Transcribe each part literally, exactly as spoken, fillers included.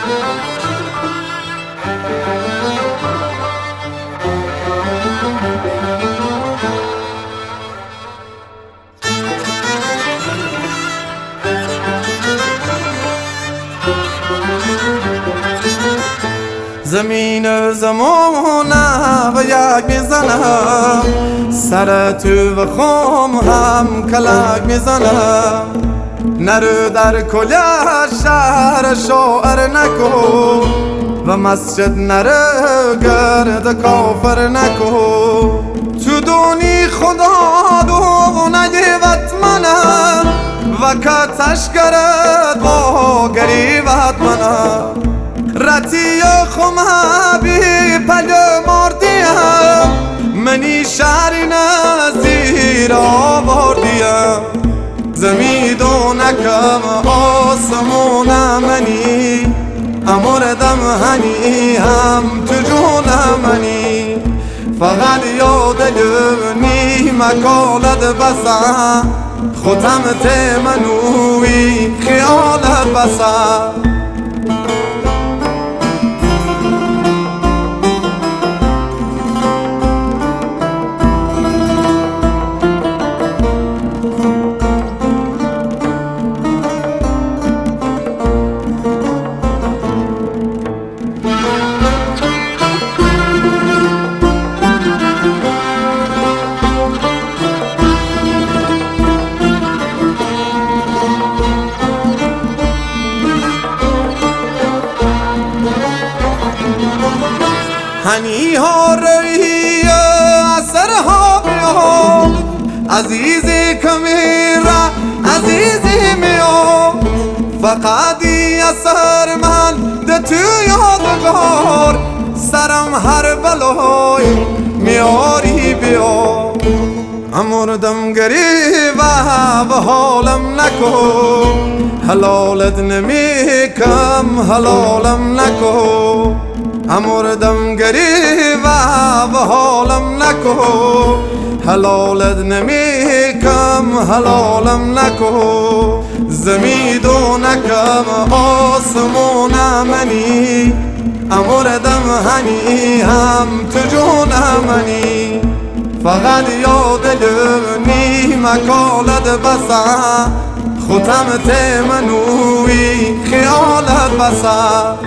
زمین زمانه و یک میزنم، سر تو و خم هم کلک میزنم. نرو در کل شهر شاعر نکو و مسجد نرو گرد کافر نکو. تو دونی خدا دونه وطمنم و کتش گرد با گریبت منم. رتی خمه بی پل مردیم، منی شهری نزدیر آوردیم. زمیدونکم آسمون منی، امردم هنی هم تو جون منی. فقط یاد لبنی مکالت بسن، خودم تمنوی خیالت بسن. هنی ها روی اثر ها بیام، عزیزی کمیره عزیزی میام. فقط ای اثر من ده تو یادگار، سرم هر بلای میاری بیا. امردم گریبه و حالم نکو، حلالت نمیکم حلالم نکو. امردم گریبه و حالم نکو، حلالت نمیکم حلالم نکو. زمیدونکم آسمون منی، امردم هنی هم تو جون منی. فقط یاد لبنی مکالت بسن، خودم تمنوی خیالت بسن.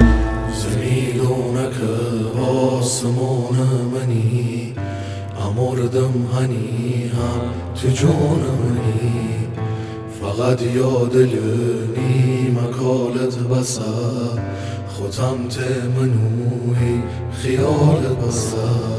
آسمان منی، امردم هنی هم تو جون منی. فقط یاد لبنی مکالت بسن، خودم تمنوی خیالت بسن.